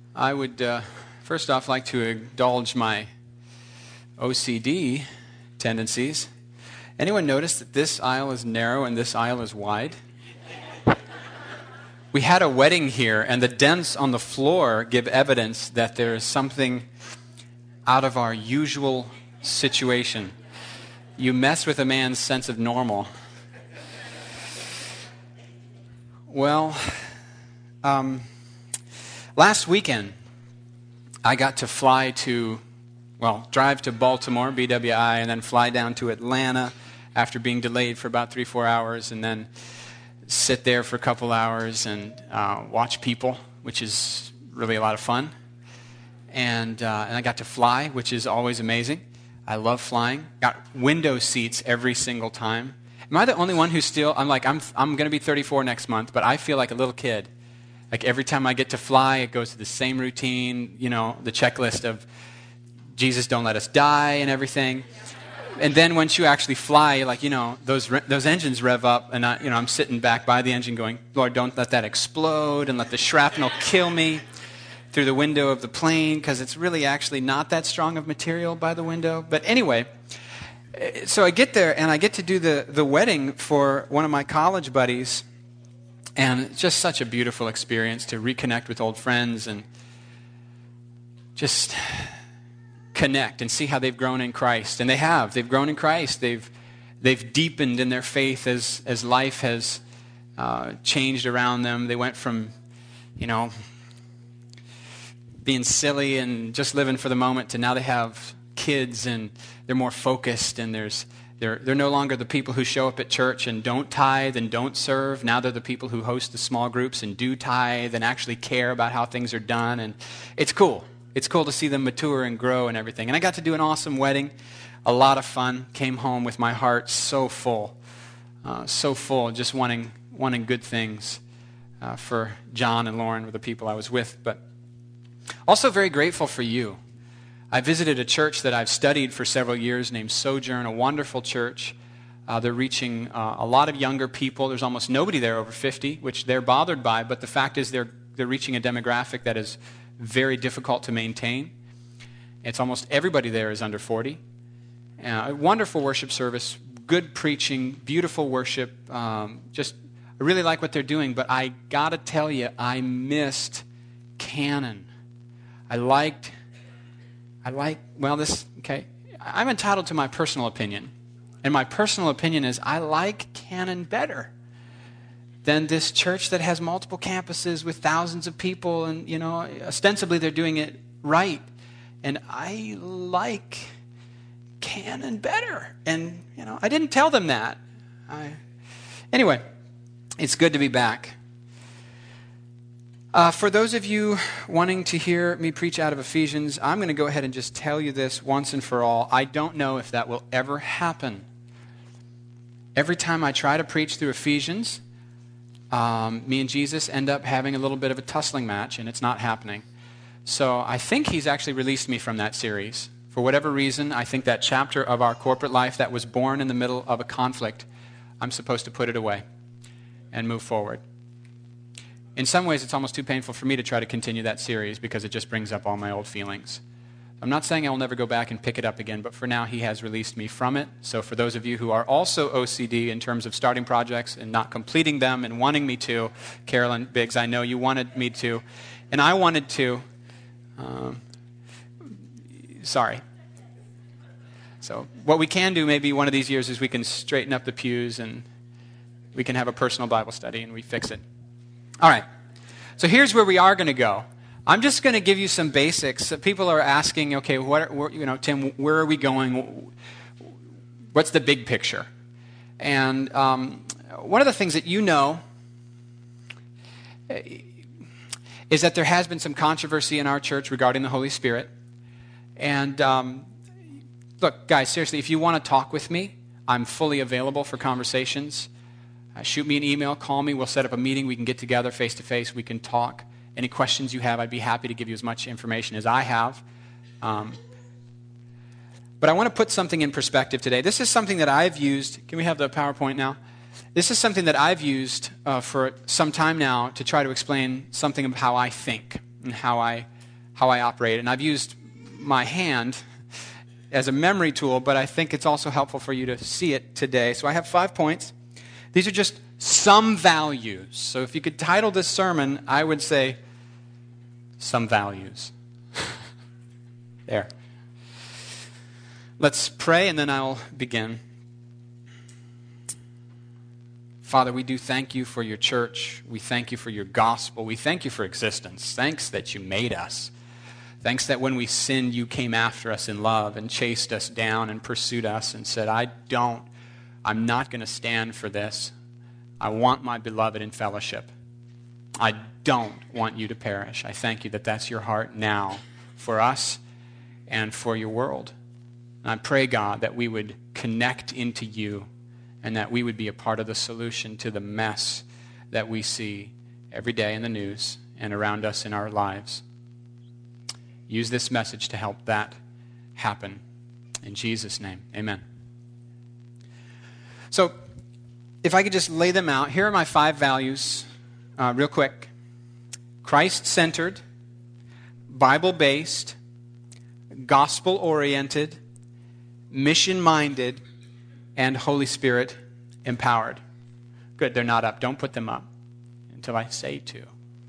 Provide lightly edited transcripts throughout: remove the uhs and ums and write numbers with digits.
I would first off like to indulge my OCD tendencies. Anyone notice that this aisle is narrow and this aisle is wide? We had a wedding here, and the dents on the floor give evidence that there is something out of our usual situation. You mess with a man's sense of normal. Well, last weekend, I got to drive to Baltimore, BWI, and then fly down to Atlanta after being delayed for about 3-4 hours, and then sit there for a couple hours and watch people, which is really a lot of fun. And I got to fly, which is always amazing. I love flying. Got window seats every single time. Am I the only one who's still, I'm going to be 34 next month, but I feel like a little kid. Like every time I get to fly, it goes to the same routine, the checklist of Jesus, don't let us die and everything. And then once you actually fly, those engines rev up, and I'm sitting back by the engine going, Lord, don't let that explode and let the shrapnel kill me through the window of the plane, because it's really actually not that strong of material by the window. But anyway, so I get there, and I get to do the wedding for one of my college buddies, and it's just such a beautiful experience to reconnect with old friends and just connect and see how they've grown in Christ. And they've grown in Christ. They've deepened in their faith as life has changed around them. They went from, being silly and just living for the moment to now they have kids and they're more focused, and they're no longer the people who show up at church and don't tithe and don't serve. Now they're the people who host the small groups and do tithe and actually care about how things are done. And it's cool. It's cool to see them mature and grow and everything. And I got to do an awesome wedding, a lot of fun. Came home with my heart so full, just wanting good things for John and Lauren, were the people I was with. But also very grateful for you. I visited a church that I've studied for several years named Sojourn, a wonderful church. They're reaching a lot of younger people. There's almost nobody there over 50, which they're bothered by. But the fact is they're reaching a demographic that is very difficult to maintain. It's almost everybody there is under 40. A wonderful worship service, good preaching, beautiful worship. I really like what they're doing, but I got to tell you, I missed Canon. I'm entitled to my personal opinion. And my personal opinion is I like Canon better than this church that has multiple campuses with thousands of people, and ostensibly they're doing it right. And I like Canon better. And I didn't tell them that. Anyway, it's good to be back. For those of you wanting to hear me preach out of Ephesians, I'm going to go ahead and just tell you this once and for all. I don't know if that will ever happen. Every time I try to preach through Ephesians, me and Jesus end up having a little bit of a tussling match, and it's not happening. So I think he's actually released me from that series. For whatever reason, I think that chapter of our corporate life that was born in the middle of a conflict, I'm supposed to put it away and move forward. In some ways, it's almost too painful for me to try to continue that series because it just brings up all my old feelings. I'm not saying I will never go back and pick it up again, but for now, he has released me from it. So for those of you who are also OCD in terms of starting projects and not completing them and wanting me to, Carolyn Biggs, I know you wanted me to, and I wanted to. Sorry. So what we can do maybe one of these years is we can straighten up the pews and we can have a personal Bible study and we fix it. All right. So here's where we are going to go. I'm just going to give you some basics. People are asking, okay, Tim, where are we going? What's the big picture? And one of the things that is that there has been some controversy in our church regarding the Holy Spirit. And look, guys, seriously, if you want to talk with me, I'm fully available for conversations. Shoot me an email, call me, we'll set up a meeting, we can get together face-to-face, we can talk. Any questions you have, I'd be happy to give you as much information as I have. But I want to put something in perspective today. This is something that I've used. Can we have the PowerPoint now? This is something that I've used for some time now to try to explain something of how I think and how I how I operate. And I've used my hand as a memory tool, but I think it's also helpful for you to see it today. So I have 5 points. These are just some values. So if you could title this sermon, I would say, Some Values. There. Let's pray, and then I'll begin. Father, we do thank you for your church. We thank you for your gospel. We thank you for existence. Thanks that you made us. Thanks that when we sinned, you came after us in love and chased us down and pursued us and said, I'm not going to stand for this. I want my beloved in fellowship. I don't want you to perish. I thank you that that's your heart now for us and for your world. And I pray, God, that we would connect into you and that we would be a part of the solution to the mess that we see every day in the news and around us in our lives. Use this message to help that happen. In Jesus' name, amen. So, if I could just lay them out, here are my 5 values real quick. Christ-centered, Bible-based, gospel-oriented, mission-minded, and Holy Spirit empowered. Good, they're not up. Don't put them up until I say to.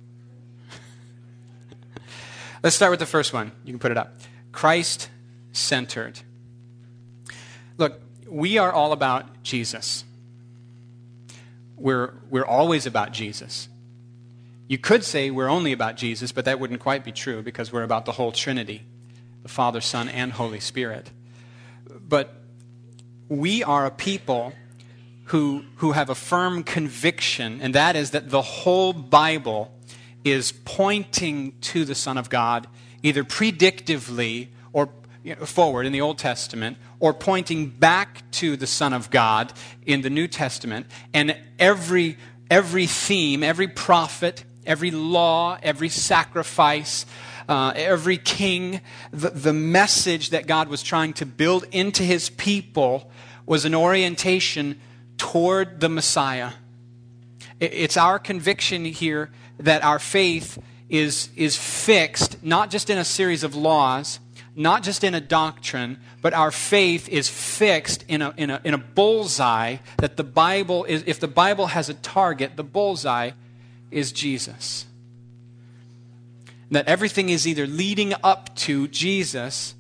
Let's start with the first one. You can put it up. Christ-centered. Look, we are all about Jesus. We're always about Jesus. You could say we're only about Jesus, but that wouldn't quite be true because we're about the whole Trinity, the Father, Son, and Holy Spirit. But we are a people who have a firm conviction, and that is that the whole Bible is pointing to the Son of God, either predictively or forward in the Old Testament, or pointing back to the Son of God in the New Testament. And every theme, every prophet, every law, every sacrifice, every king, the message that God was trying to build into his people was an orientation toward the Messiah. It's our conviction here that our faith is fixed, not just in a series of laws, not just in a doctrine, but our faith is fixed in a bullseye, that the Bible is, if the Bible has a target, the bullseye is Jesus. That everything is either leading up to Jesus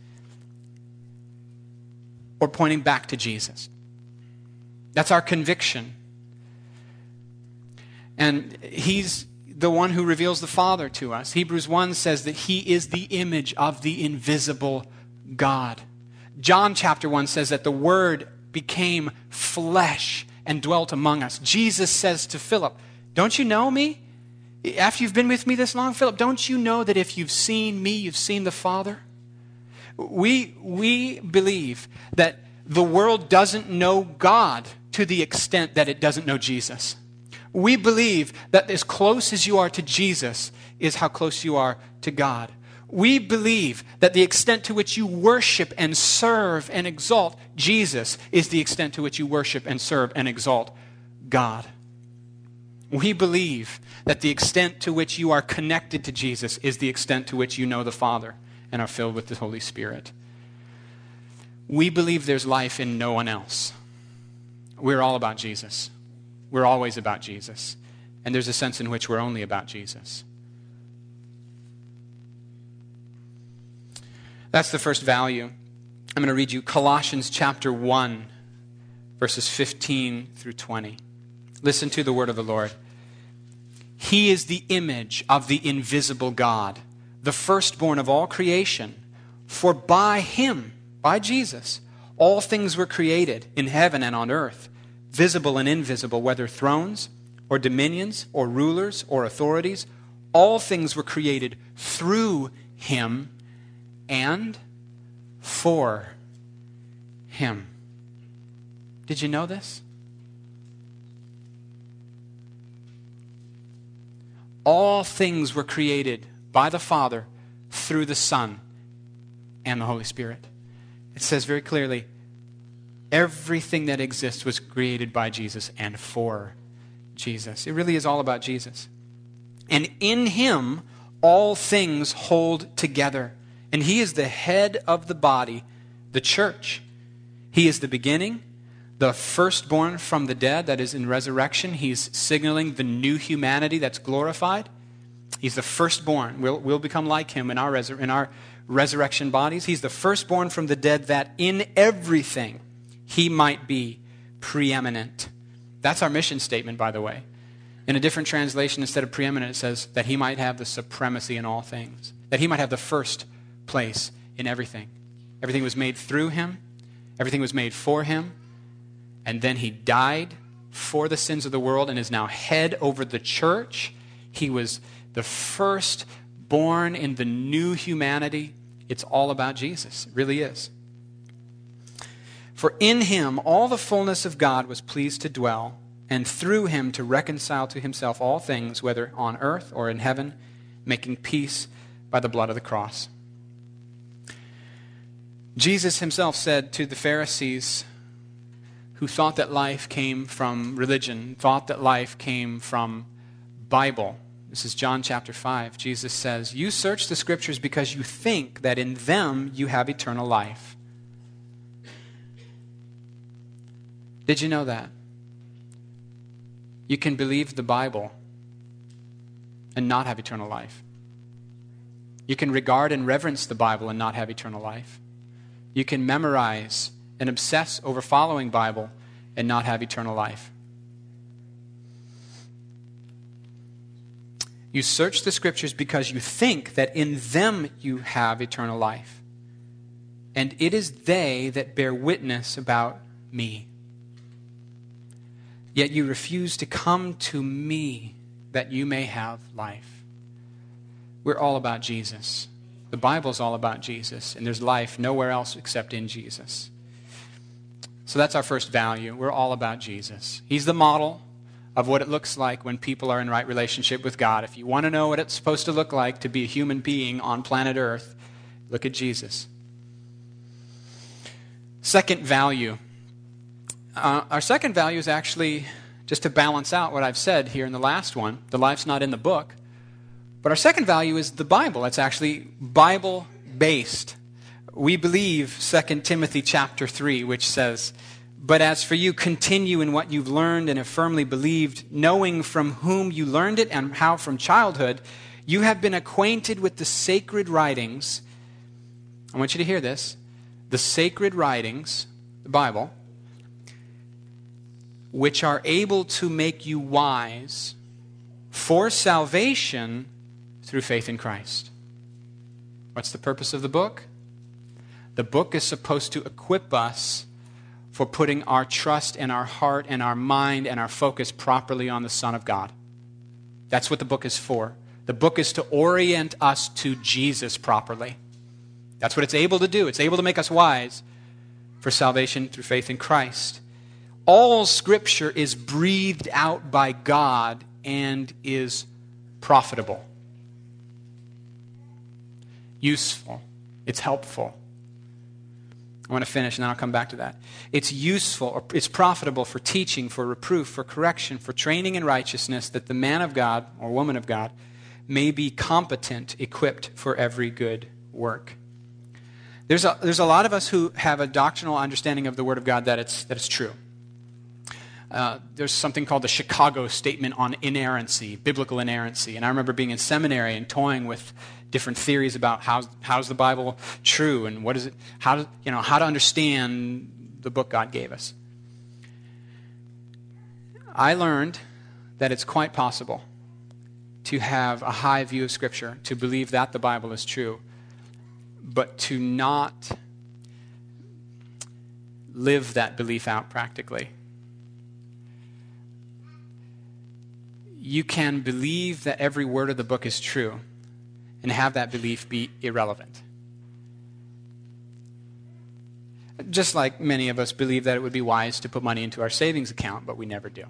or pointing back to Jesus. That's our conviction. And he's the one who reveals the Father to us. Hebrews 1 says that he is the image of the invisible God. John chapter 1 says that the Word became flesh and dwelt among us. Jesus says to Philip, don't you know me? After you've been with me this long, Philip, don't you know that if you've seen me, you've seen the Father? We believe that the world doesn't know God to the extent that it doesn't know Jesus. We believe that as close as you are to Jesus is how close you are to God. We believe that the extent to which you worship and serve and exalt Jesus is the extent to which you worship and serve and exalt God. We believe that the extent to which you are connected to Jesus is the extent to which you know the Father and are filled with the Holy Spirit. We believe there's life in no one else. We're all about Jesus. We're always about Jesus. And there's a sense in which we're only about Jesus. That's the first value. I'm going to read you Colossians chapter 1, verses 15 through 20. Listen to the word of the Lord. He is the image of the invisible God, the firstborn of all creation. For by him, by Jesus, all things were created in heaven and on earth, visible and invisible, whether thrones or dominions or rulers or authorities. All things were created through him and for him. Did you know this? All things were created by the Father through the Son and the Holy Spirit. It says very clearly, everything that exists was created by Jesus and for Jesus. It really is all about Jesus. And in him, all things hold together. And he is the head of the body, the church. He is the beginning, the firstborn from the dead, that is in resurrection. He's signaling the new humanity that's glorified. He's the firstborn. We'll become like him in our resurrection bodies. He's the firstborn from the dead, that in everything he might be preeminent. That's our mission statement, by the way. In a different translation, instead of preeminent, it says that he might have the supremacy in all things, that he might have the first place in everything. Everything was made through him. Everything was made for him. And then he died for the sins of the world and is now head over the church. He was the first born in the new humanity. It's all about Jesus. It really is. For in him all the fullness of God was pleased to dwell, and through him to reconcile to himself all things, whether on earth or in heaven, making peace by the blood of the cross. Jesus himself said to the Pharisees, who thought that life came from religion, thought that life came from Bible. This is John chapter 5. Jesus says, "You search the scriptures because you think that in them you have eternal life." Did you know that? You can believe the Bible and not have eternal life. You can regard and reverence the Bible and not have eternal life. You can memorize and obsess over following Bible and not have eternal life. You search the scriptures because you think that in them you have eternal life. And it is they that bear witness about me. Yet you refuse to come to me that you may have life. We're all about Jesus. The Bible's all about Jesus, and there's life nowhere else except in Jesus. So that's our first value. We're all about Jesus. He's the model of what it looks like when people are in right relationship with God. If you want to know what it's supposed to look like to be a human being on planet Earth, look at Jesus. Second value. Our second value is actually, just to balance out what I've said here in the last one, the life's not in the book, but our second value is the Bible. It's actually Bible-based. We believe 2 Timothy chapter 3, which says, "But as for you, continue in what you've learned and have firmly believed, knowing from whom you learned it and how from childhood you have been acquainted with the sacred writings." I want you to hear this. The sacred writings, the Bible, which are able to make you wise for salvation through faith in Christ. What's the purpose of the book? The book is supposed to equip us for putting our trust and our heart and our mind and our focus properly on the Son of God. That's what the book is for. The book is to orient us to Jesus properly. That's what it's able to do. It's able to make us wise for salvation through faith in Christ. All Scripture is breathed out by God and is profitable, useful. It's helpful. I want to finish and then I'll come back to that. It's useful, or it's profitable for teaching, for reproof, for correction, for training in righteousness, that the man of God or woman of God may be competent, equipped for every good work. There's a lot of us who have a doctrinal understanding of the Word of God that it's true. There's something called the Chicago Statement on Inerrancy, biblical inerrancy. And I remember being in seminary and toying with different theories about how's the Bible true and what is it, how to understand the book God gave us. I learned that it's quite possible to have a high view of Scripture, to believe that the Bible is true, but to not live that belief out practically. You can believe that every word of the book is true and have that belief be irrelevant. Just like many of us believe that it would be wise to put money into our savings account, but we never do.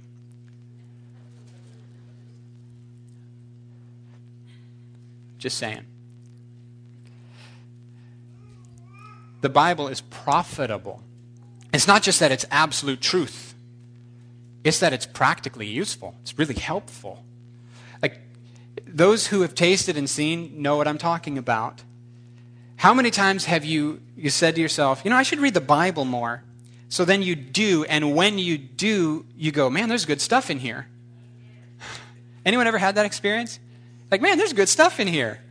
Just saying. The Bible is profitable. It's not just that it's absolute truth. It's that it's practically useful. It's really helpful. Like, Those who have tasted and seen know what I'm talking about. How many times have you said to yourself, I should read the Bible more? So then you do, and when you do, you go, man, there's good stuff in here. Anyone ever had that experience? Like, man, there's good stuff in here.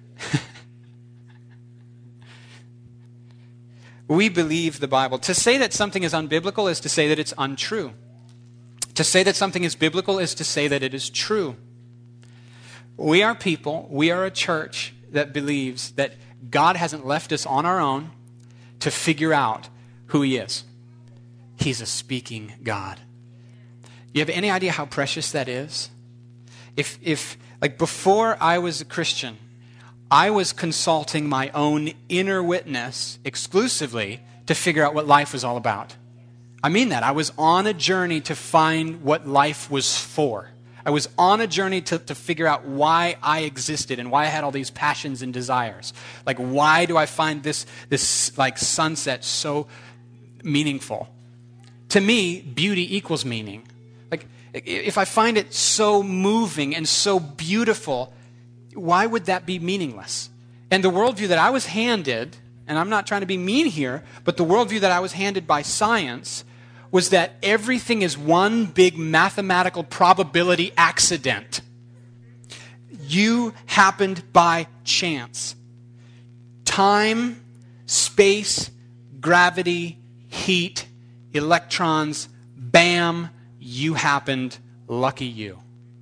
We believe the Bible. To say that something is unbiblical is to say that it's untrue. To say that something is biblical is to say that it is true. We are people, we are a church that believes that God hasn't left us on our own to figure out who He is. He's a speaking God. You have any idea how precious that is? If like before I was a Christian, I was consulting my own inner witness exclusively to figure out what life was all about. I mean that. I was on a journey to find what life was for. I was on a journey to figure out why I existed and why I had all these passions and desires. Like, why do I find this like sunset so meaningful? To me, beauty equals meaning. Like, if I find it so moving and so beautiful, why would that be meaningless? And the worldview that I was handed, and I'm not trying to be mean here, but the worldview that I was handed by science was that everything is one big mathematical probability accident. You happened by chance. Time, space, gravity, heat, electrons, bam, you happened, lucky you.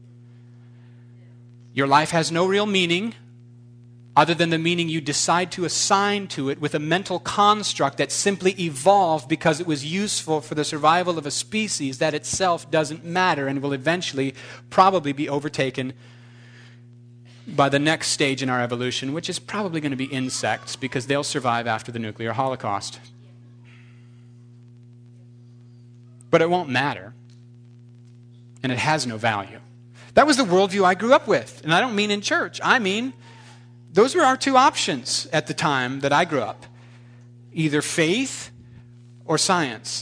Your life has no real meaning other than the meaning you decide to assign to it with a mental construct that simply evolved because it was useful for the survival of a species that itself doesn't matter and will eventually probably be overtaken by the next stage in our evolution, which is probably going to be insects because they'll survive after the nuclear holocaust. But it won't matter, and it has no value. That was the worldview I grew up with, and I don't mean in church. I mean, those were our two options at the time that I grew up. Either faith or science.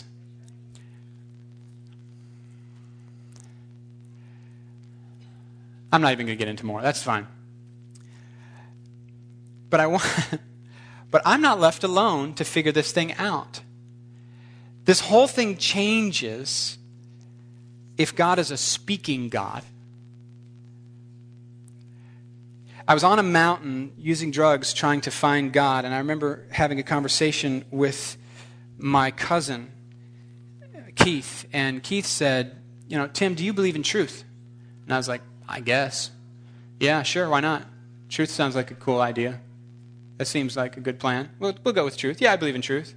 I'm not even going to get into more. That's fine. But I'm not left alone to figure this thing out. This whole thing changes if God is a speaking God. I was on a mountain using drugs trying to find God, and I remember having a conversation with my cousin, Keith, and Keith said, Tim, do you believe in truth? And I was like, I guess. Yeah, sure, why not? Truth sounds like a cool idea. That seems like a good plan. We'll go with truth. Yeah, I believe in truth.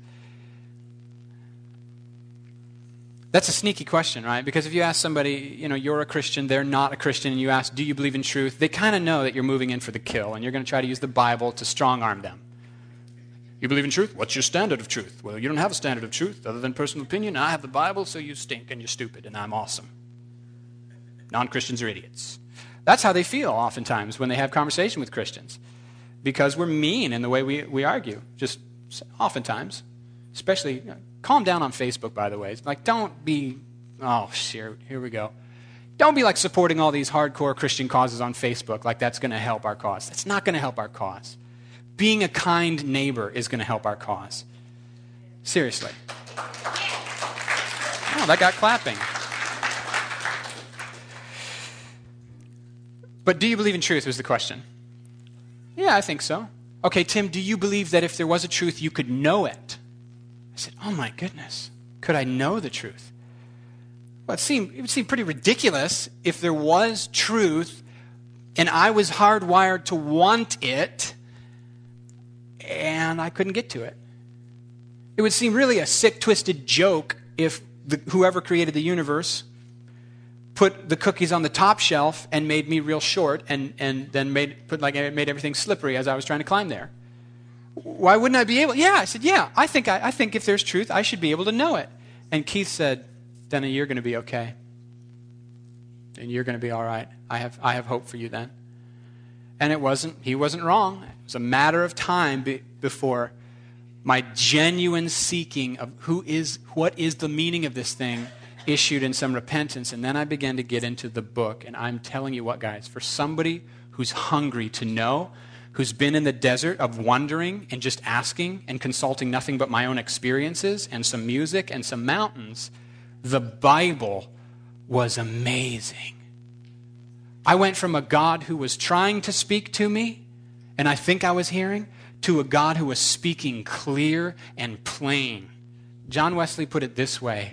That's a sneaky question, right? Because if you ask somebody, you're a Christian, they're not a Christian, and you ask, do you believe in truth? They kind of know that you're moving in for the kill, and you're going to try to use the Bible to strong-arm them. You believe in truth? What's your standard of truth? Well, you don't have a standard of truth other than personal opinion. I have the Bible, so you stink, and you're stupid, and I'm awesome. Non-Christians are idiots. That's how they feel oftentimes when they have conversation with Christians. Because we're mean in the way we argue. Just oftentimes. Especially, calm down on Facebook, by the way. Like, don't be, here we go. Don't be like supporting all these hardcore Christian causes on Facebook like that's going to help our cause. That's not going to help our cause. Being a kind neighbor is going to help our cause. Seriously. Oh, that got clapping. But do you believe in truth was the question. Yeah, I think so. Okay, Tim, do you believe that if there was a truth, you could know it? I said, oh my goodness, could I know the truth? Well, it would seem pretty ridiculous if there was truth and I was hardwired to want it and I couldn't get to it. It would seem really a sick, twisted joke if whoever created the universe put the cookies on the top shelf and made me real short and then made everything slippery as I was trying to climb there. Why wouldn't I be able? Yeah, I said, yeah, I think if there's truth, I should be able to know it. And Keith said, Denny, you're going to be okay. And you're going to be all right. I have hope for you then. And he wasn't wrong. It was a matter of time before my genuine seeking of what is the meaning of this thing issued in some repentance, and then I began to get into the book. And I'm telling you what, guys, for somebody who's hungry to know, who's been in the desert of wondering and just asking and consulting nothing but my own experiences and some music and some mountains, the Bible was amazing. I went from a God who was trying to speak to me, and I think I was hearing, to a God who was speaking clear and plain. John Wesley put it this way: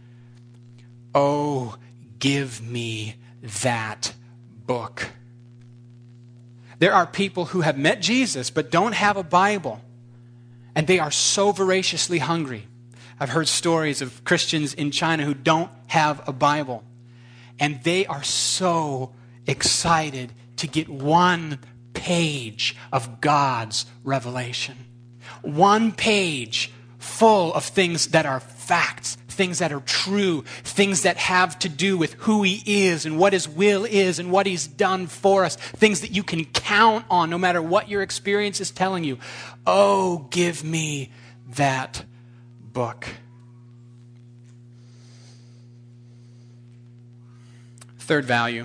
"Oh, give me that book." There are people who have met Jesus but don't have a Bible, and they are so voraciously hungry. I've heard stories of Christians in China who don't have a Bible, and they are so excited to get one page of God's revelation. One page full of things that are facts, things that are true, things that have to do with who He is and what His will is and what He's done for us, things that you can count on no matter what your experience is telling you. Oh, give me that book. Third value: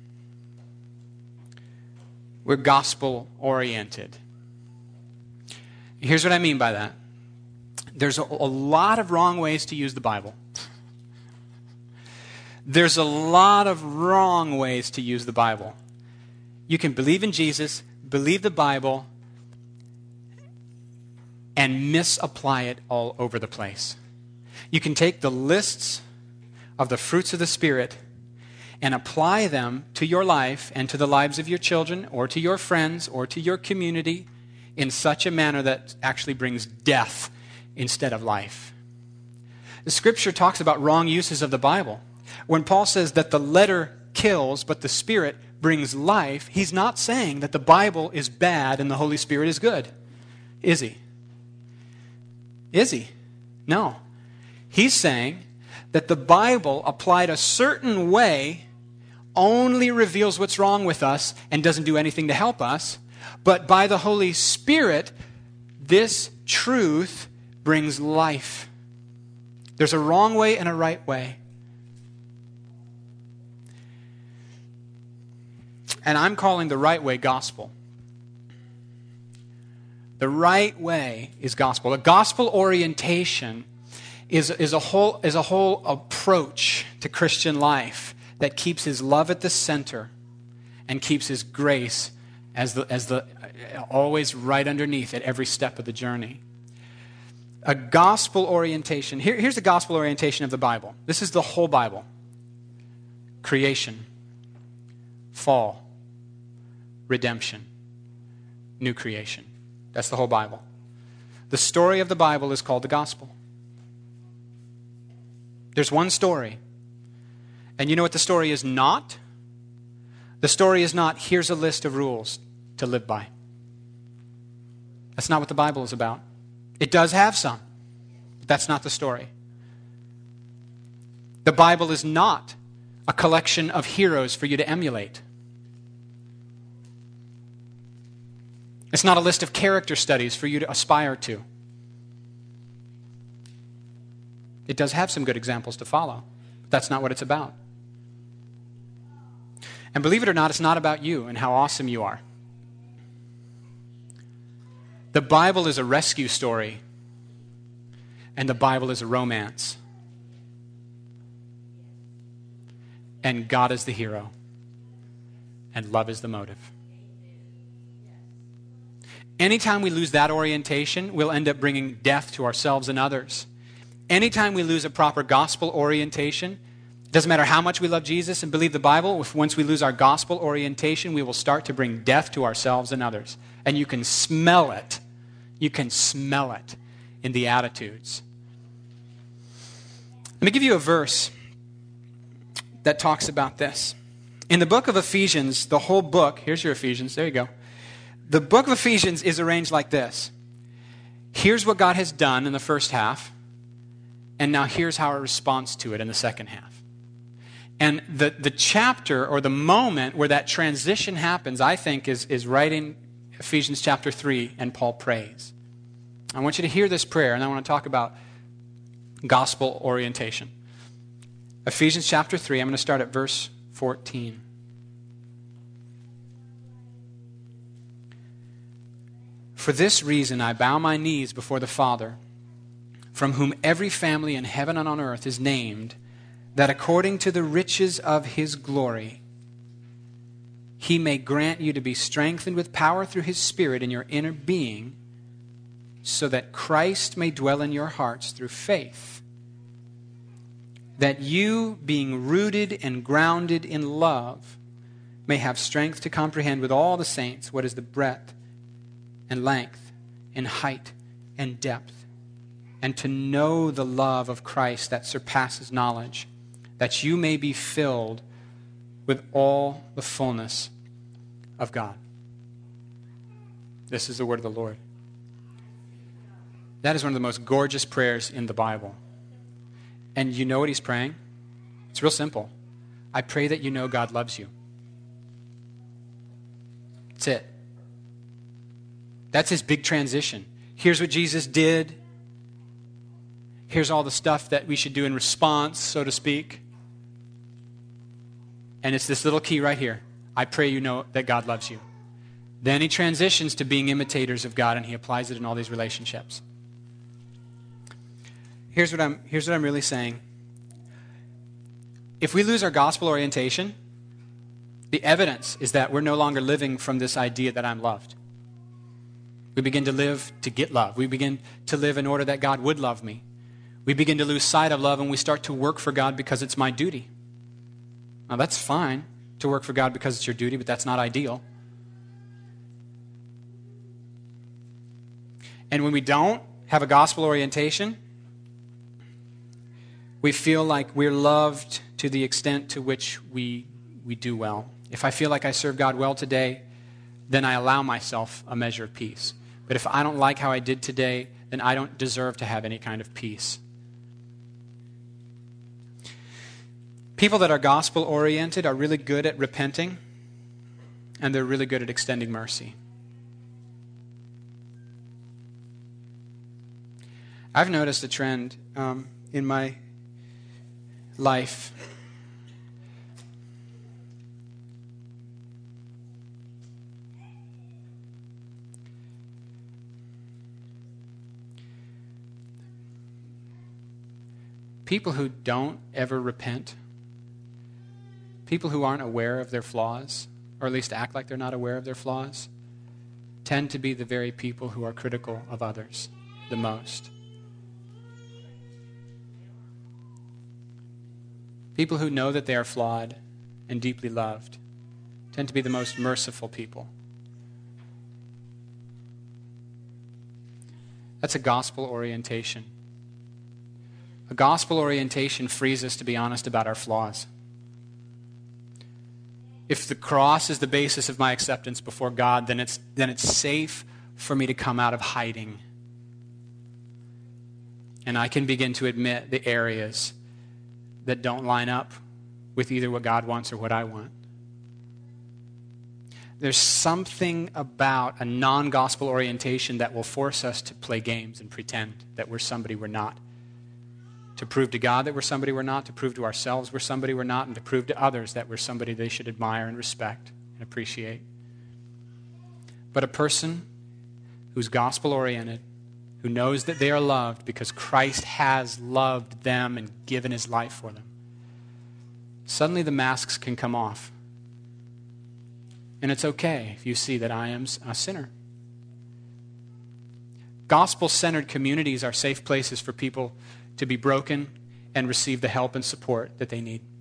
we're gospel-oriented. Here's what I mean by that. There's a lot of wrong ways to use the Bible. There's a lot of wrong ways to use the Bible. You can believe in Jesus, believe the Bible, and misapply it all over the place. You can take the lists of the fruits of the Spirit and apply them to your life and to the lives of your children or to your friends or to your community in such a manner that actually brings death instead of life. The Scripture talks about wrong uses of the Bible. When Paul says that the letter kills, but the Spirit brings life, he's not saying that the Bible is bad and the Holy Spirit is good. Is he? Is he? No. He's saying that the Bible applied a certain way only reveals what's wrong with us and doesn't do anything to help us. But by the Holy Spirit, this truth brings life. There's a wrong way and a right way. And I'm calling the right way gospel. The right way is gospel. A gospel orientation is a whole approach to Christian life that keeps His love at the center and keeps His grace as the always right underneath at every step of the journey. A gospel orientation. Here's the gospel orientation of the Bible. This is the whole Bible. Creation, fall, redemption, new creation. That's the whole Bible. The story of the Bible is called the gospel. There's one story. And you know what the story is not? The story is not, here's a list of rules to live by. That's not what the Bible is about. It does have some, but that's not the story. The Bible is not a collection of heroes for you to emulate. It's not a list of character studies for you to aspire to. It does have some good examples to follow, but that's not what it's about. And believe it or not, it's not about you and how awesome you are. The Bible is a rescue story, and the Bible is a romance. And God is the hero, and love is the motive. Anytime we lose that orientation, we'll end up bringing death to ourselves and others. Anytime we lose a proper gospel orientation, it doesn't matter how much we love Jesus and believe the Bible, once we lose our gospel orientation, we will start to bring death to ourselves and others. And you can smell it. You can smell it in the attitudes. Let me give you a verse that talks about this. In the book of Ephesians, the whole book, here's your Ephesians, there you go. The book of Ephesians is arranged like this. Here's what God has done in the first half, and now here's our response to it in the second half. And the chapter or the moment where that transition happens, I think, is right in Ephesians chapter 3, and Paul prays. I want you to hear this prayer, and I want to talk about gospel orientation. Ephesians chapter 3, I'm going to start at verse 14. For this reason I bow my knees before the Father, from whom every family in heaven and on earth is named, that according to the riches of his glory, he may grant you to be strengthened with power through his Spirit in your inner being, so that Christ may dwell in your hearts through faith, that you, being rooted and grounded in love, may have strength to comprehend with all the saints what is the breadth and length and height and depth, and to know the love of Christ that surpasses knowledge, that you may be filled with all the fullness of God. This is the word of the Lord. That is one of the most gorgeous prayers in the Bible. And you know what he's praying? It's real simple. I pray that you know God loves you. That's it. That's his big transition. Here's what Jesus did. Here's all the stuff that we should do in response, so to speak. And it's this little key right here. I pray you know that God loves you. Then he transitions to being imitators of God, and he applies it in all these relationships. Here's what I'm really saying. If we lose our gospel orientation, the evidence is that we're no longer living from this idea that I'm loved. We begin to live to get love. We begin to live in order that God would love me. We begin to lose sight of love, and we start to work for God because it's my duty. Now, that's fine to work for God because it's your duty, but that's not ideal. And when we don't have a gospel orientation, we feel like we're loved to the extent to which we do well. If I feel like I serve God well today, then I allow myself a measure of peace. But if I don't like how I did today, then I don't deserve to have any kind of peace. People that are gospel-oriented are really good at repenting, and they're really good at extending mercy. I've noticed a trend in my life. People who don't ever repent, people who aren't aware of their flaws, or at least act like they're not aware of their flaws, tend to be the very people who are critical of others the most. People who know that they are flawed and deeply loved tend to be the most merciful people. That's a gospel orientation. A gospel orientation frees us to be honest about our flaws. If the cross is the basis of my acceptance before God, then it's safe for me to come out of hiding. And I can begin to admit the areas that don't line up with either what God wants or what I want. There's something about a non-gospel orientation that will force us to play games and pretend that we're somebody we're not. To prove to God that we're somebody we're not, to prove to ourselves we're somebody we're not, and to prove to others that we're somebody they should admire and respect and appreciate. But a person who's gospel-oriented, who knows that they are loved because Christ has loved them and given his life for them, suddenly the masks can come off. And it's okay if you see that I am a sinner. Gospel-centered communities are safe places for people to be broken and receive the help and support that they need.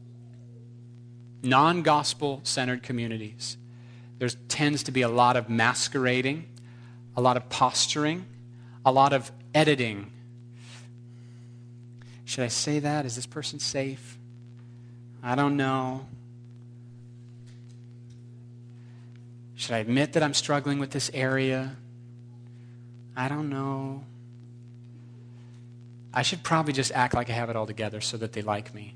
Non-gospel-centered communities, there tends to be a lot of masquerading, a lot of posturing, a lot of editing. Should I say that? Is this person safe? I don't know. Should I admit that I'm struggling with this area? I don't know. I should probably just act like I have it all together so that they like me.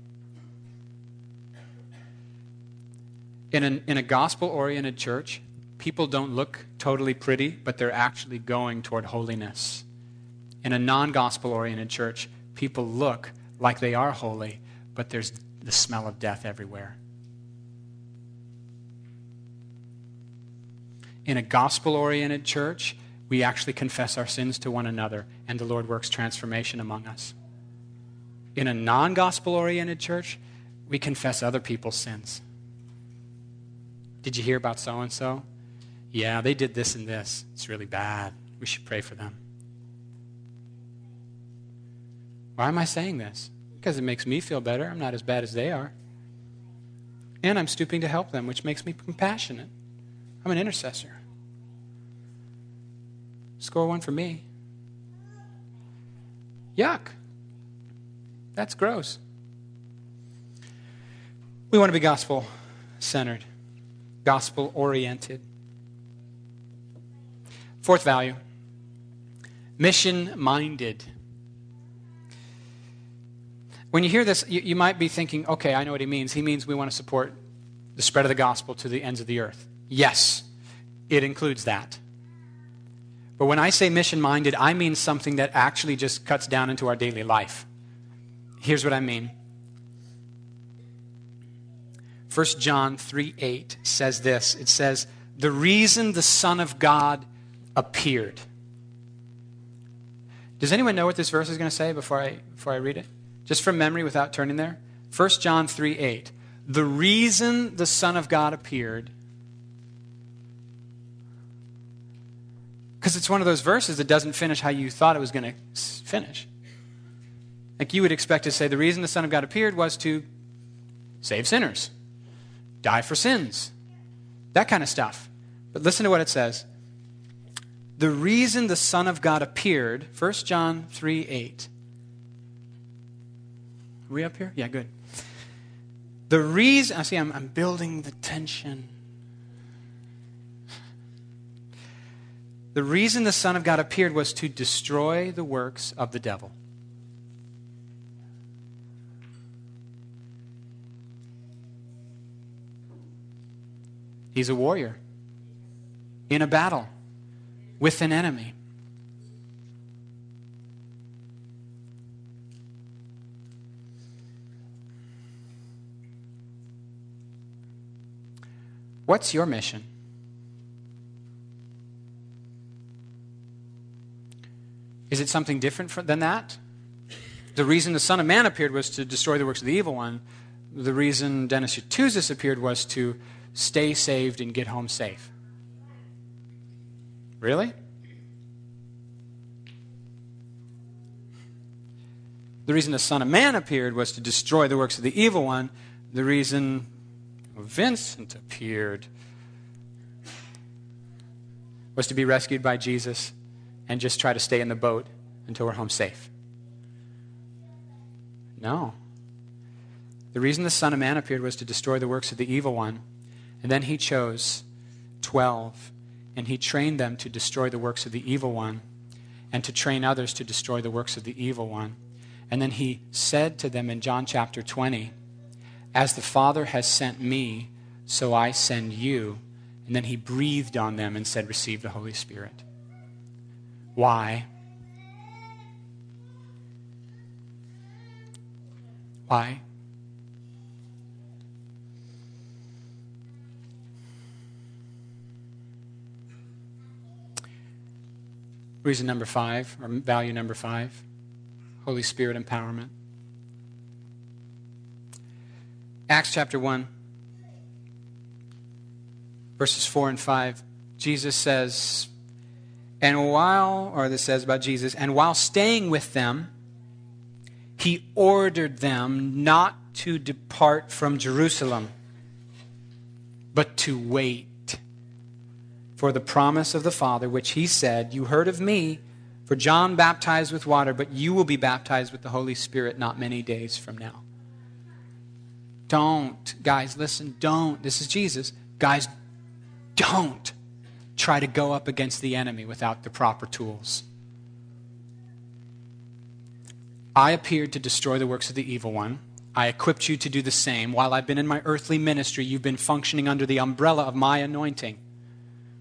In a gospel-oriented church, people don't look totally pretty, but they're actually going toward holiness. In a non-gospel-oriented church, people look like they are holy, but there's the smell of death everywhere. In a gospel-oriented church, we actually confess our sins to one another, and the Lord works transformation among us. In a non-gospel-oriented church, we confess other people's sins. Did you hear about so-and-so? Yeah, they did this and this. It's really bad. We should pray for them. Why am I saying this? Because it makes me feel better. I'm not as bad as they are. And I'm stooping to help them, which makes me compassionate. I'm an intercessor. Score one for me. Yuck. That's gross. We want to be gospel-centered, gospel-oriented. Fourth value, mission-minded. When you hear this, you might be thinking, okay, I know what he means. He means we want to support the spread of the gospel to the ends of the earth. Yes, it includes that. But when I say mission-minded, I mean something that actually just cuts down into our daily life. Here's what I mean. 1 John 3:8 says this. It says, the reason the Son of God appeared. Does anyone know what this verse is going to say before I read it? Just from memory without turning there. 1 John 3:8. The reason the Son of God appeared. Because it's one of those verses that doesn't finish how you thought it was going to finish. Like you would expect to say, the reason the Son of God appeared was to save sinners, die for sins, that kind of stuff. But listen to what it says. The reason the Son of God appeared, 1 John 3:8. Are we up here? Yeah, good. The reason, I see I'm building the tension. The reason the Son of God appeared was to destroy the works of the devil. He's a warrior in a battle with an enemy. What's your mission? Is it something different than that? The reason the Son of Man appeared was to destroy the works of the evil one. The reason Dennis Yatuzis appeared was to stay saved and get home safe. Really? The reason the Son of Man appeared was to destroy the works of the evil one. The reason Vincent appeared was to be rescued by Jesus and just try to stay in the boat until we're home safe. No. The reason the Son of Man appeared was to destroy the works of the evil one. And then he chose 12, and he trained them to destroy the works of the evil one, and to train others to destroy the works of the evil one. And then he said to them in John chapter 20, as the Father has sent me, so I send you. And then he breathed on them and said, receive the Holy Spirit. Why? Why? Reason number 5, or value number 5, Holy Spirit empowerment. Acts chapter 1, verses 4 and 5, Jesus says, this says about Jesus, and while staying with them, he ordered them not to depart from Jerusalem, but to wait for the promise of the Father, which he said, you heard of me, for John baptized with water, but you will be baptized with the Holy Spirit not many days from now. Don't, guys, listen, don't. This is Jesus. Guys, don't try to go up against the enemy without the proper tools. I appeared to destroy the works of the evil one. I equipped you to do the same. While I've been in my earthly ministry, you've been functioning under the umbrella of my anointing.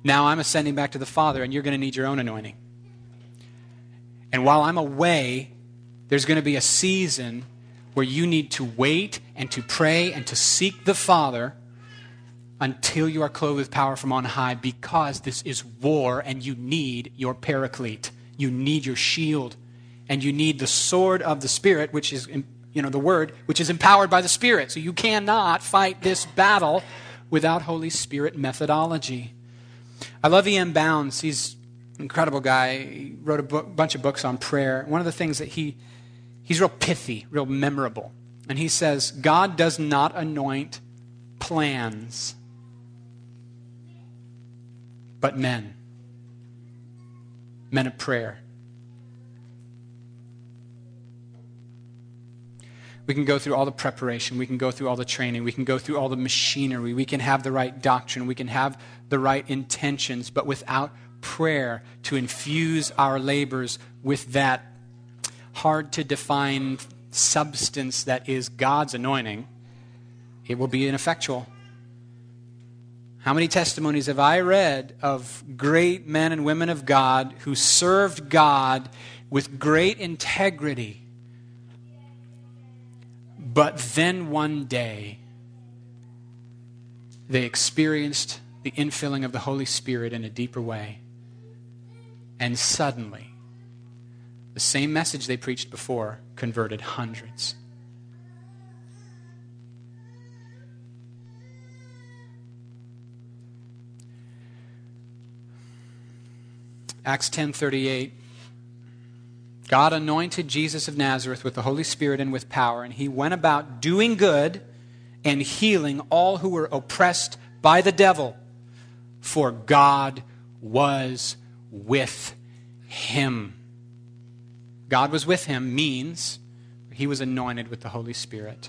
Now I'm ascending back to the Father, and you're going to need your own anointing. And while I'm away, there's going to be a season where you need to wait and to pray and to seek the Father until you are clothed with power from on high, because this is war and you need your paraclete. You need your shield. And you need the sword of the Spirit, which is, the Word, which is empowered by the Spirit. So you cannot fight this battle without Holy Spirit methodology. I love E.M. Bounds. He's an incredible guy. He wrote a bunch of books on prayer. One of the things that he's real pithy, real memorable. And he says, God does not anoint plans, but men of prayer. We can go through all the preparation. We can go through all the training. We can go through all the machinery. We can have the right doctrine. We can have the right intentions. But without prayer to infuse our labors with that hard-to-define substance that is God's anointing, it will be ineffectual. How many testimonies have I read of great men and women of God who served God with great integrity, but then one day they experienced the infilling of the Holy Spirit in a deeper way, and suddenly the same message they preached before converted hundreds. Acts 10:38. God anointed Jesus of Nazareth with the Holy Spirit and with power, and he went about doing good and healing all who were oppressed by the devil, for God was with him. God was with him means he was anointed with the Holy Spirit.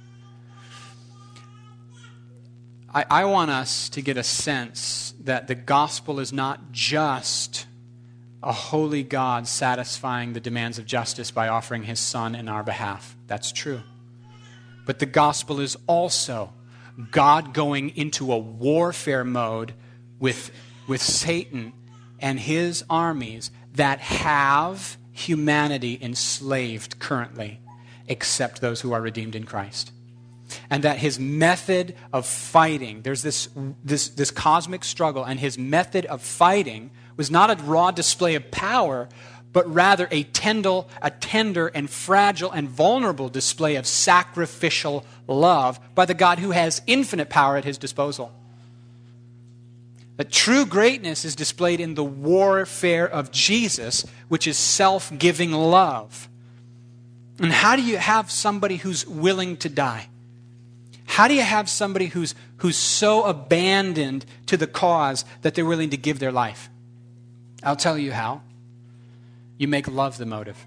I want us to get a sense that the gospel is not just a holy God satisfying the demands of justice by offering his Son in our behalf. That's true. But the gospel is also God going into a warfare mode with Satan and his armies that have humanity enslaved currently, except those who are redeemed in Christ. And that his method of fighting, there's this cosmic struggle, and his method of fighting was not a raw display of power, but rather a tender and fragile and vulnerable display of sacrificial love by the God who has infinite power at his disposal. That true greatness is displayed in the warfare of Jesus, which is self-giving love. And how do you have somebody who's willing to die? How do you have somebody who's so abandoned to the cause that they're willing to give their life? I'll tell you how. You make love the motive.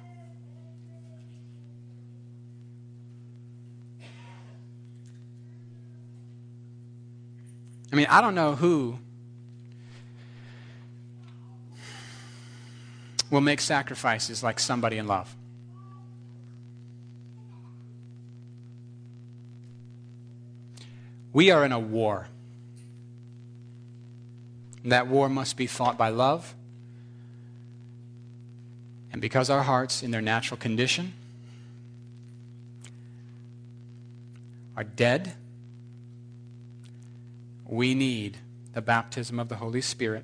I mean, I don't know who will make sacrifices like somebody in love. We are in a war. That war must be fought by love. And because our hearts, in their natural condition, are dead, we need the baptism of the Holy Spirit.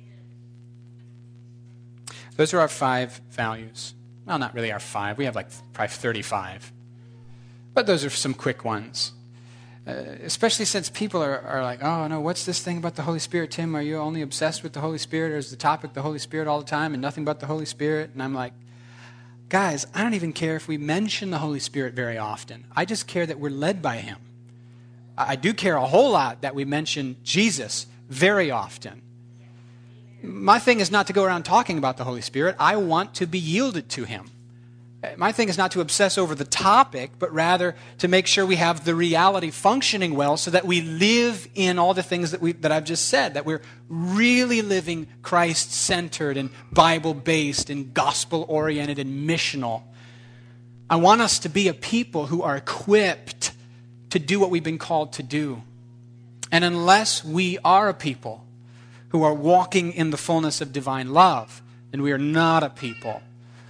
Those are our 5 values. Well, not really our 5. We have probably 35. But those are some quick ones. Especially since people are like, oh, no, what's this thing about the Holy Spirit, Tim? Are you only obsessed with the Holy Spirit, or is the topic the Holy Spirit all the time and nothing but the Holy Spirit? And I'm like, guys, I don't even care if we mention the Holy Spirit very often. I just care that we're led by him. I do care a whole lot that we mention Jesus very often. My thing is not to go around talking about the Holy Spirit. I want to be yielded to him. My thing is not to obsess over the topic, but rather to make sure we have the reality functioning well so that we live in all the things that I've just said, that we're really living Christ-centered and Bible-based and gospel-oriented and missional. I want us to be a people who are equipped to do what we've been called to do. And unless we are a people who are walking in the fullness of divine love, then we are not a people.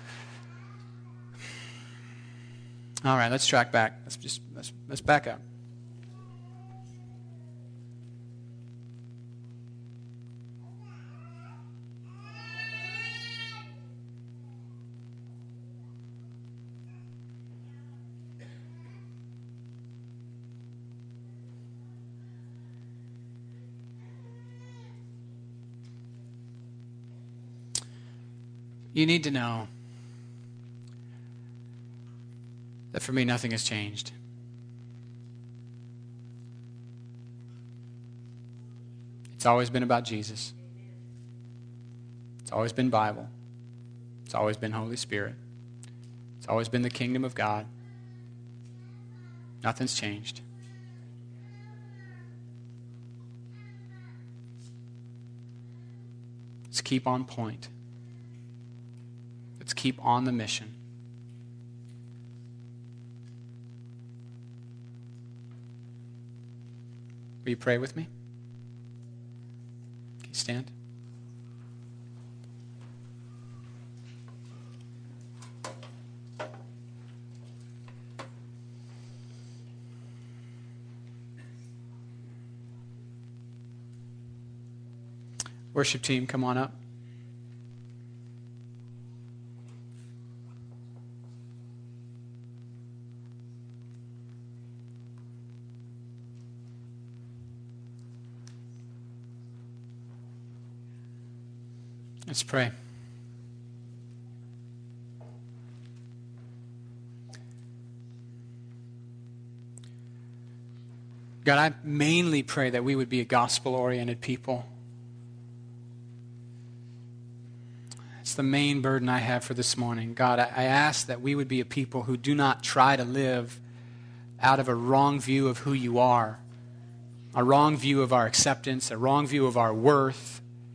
All right, let's track back. Let's back up. You need to know that for me, nothing has changed. It's always been about Jesus. It's always been Bible. It's always been Holy Spirit. It's always been the kingdom of God. Nothing's changed. Let's keep on point. Let's keep on the mission. Will you pray with me? Can you stand? Worship team, come on up. Let's pray. God, I mainly pray that we would be a gospel-oriented people. It's the main burden I have for this morning. God, I ask that we would be a people who do not try to live out of a wrong view of who you are, a wrong view of our acceptance, a wrong view of our worth.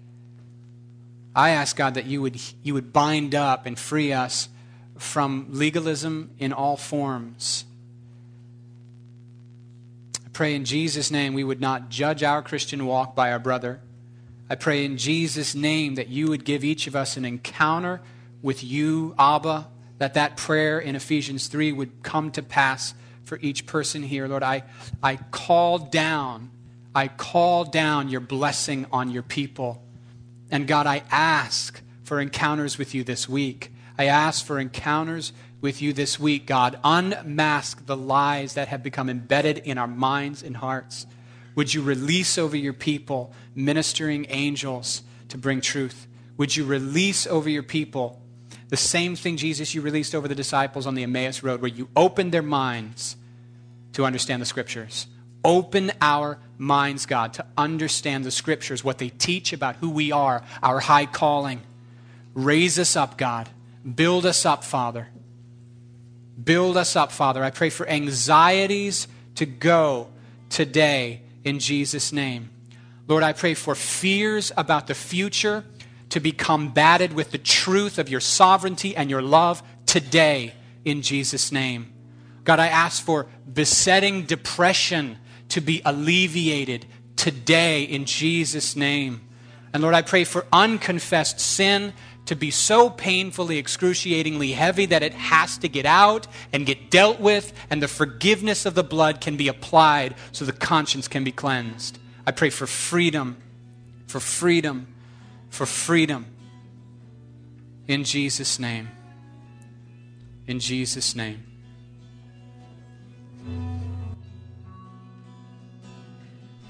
I ask, God, that you would bind up and free us from legalism in all forms. I pray in Jesus' name we would not judge our Christian walk by our brother. I pray in Jesus' name that you would give each of us an encounter with you, Abba, that prayer in Ephesians 3 would come to pass for each person here. Lord, I call down your blessing on your people. And God, I ask for encounters with you this week. I ask for encounters with you this week, God. Unmask the lies that have become embedded in our minds and hearts. Would you release over your people ministering angels to bring truth? Would you release over your people the same thing, Jesus, you released over the disciples on the Emmaus Road, where you opened their minds to understand the Scriptures? Open our minds, God, to understand the Scriptures, what they teach about who we are, our high calling. Raise us up, God. Build us up, Father. Build us up, Father. I pray for anxieties to go today in Jesus' name. Lord, I pray for fears about the future to be combated with the truth of your sovereignty and your love today in Jesus' name. God, I ask for besetting depression to be alleviated today in Jesus' name. And Lord, I pray for unconfessed sin to be so painfully, excruciatingly heavy that it has to get out and get dealt with, and the forgiveness of the blood can be applied so the conscience can be cleansed. I pray for freedom, for freedom, for freedom. In Jesus' name. In Jesus' name.